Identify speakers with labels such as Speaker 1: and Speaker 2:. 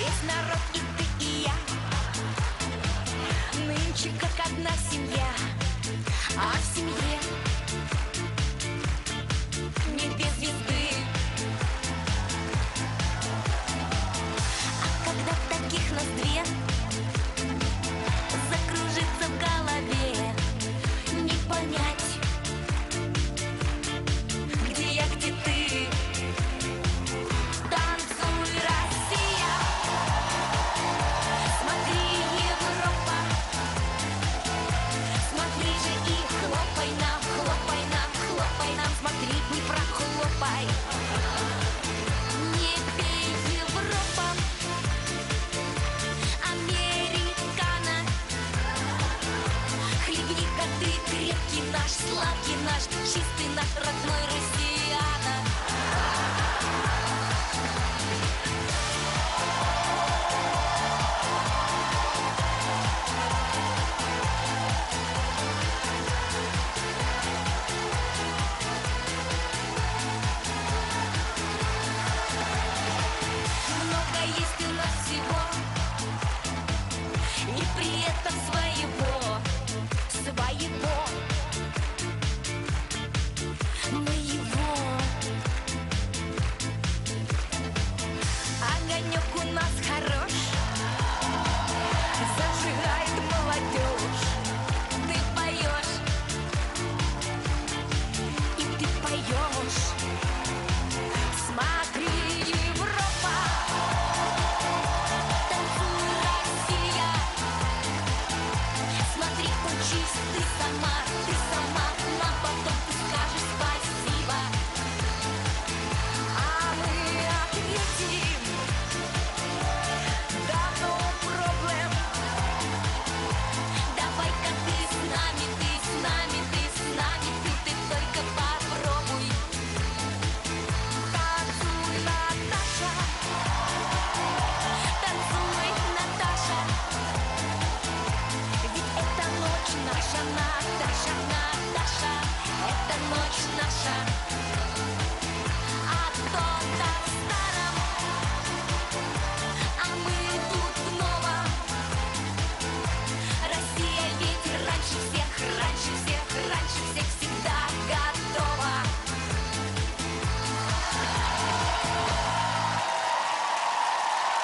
Speaker 1: весь народ, и ты, и я. Нынче как одна семья, а в семье не две звезды. А когда таких нас две, закружится в голове, не понять, где я, где ты. Танцуй, Россия, смотри, Европа, смотри же и хлопай нам, хлопай нам, хлопай нам, смотри, не прохлопай. Не пей, Европа, американо, хлебни-ка ты крепкий наш, сладкий наш, чистый наш родной россияна. Много есть у нас всего, и при этом своего, своего, моего. Огонек у нас хорош, зажигает молодежь. Ты поешь, и ты поешь. Смотри, Европа, танцуй, Россия, смотри, учись, ты сама, нам потом ты скажешь спасибо. А мы ответим, да no problem. Давай-ка ты с нами, ты с нами, ты с нами, ты только попробуй. Танцуй, Наташа, танцуй, Наташа, ведь это ночь наша, Наташа, Наташа, это ночь наша.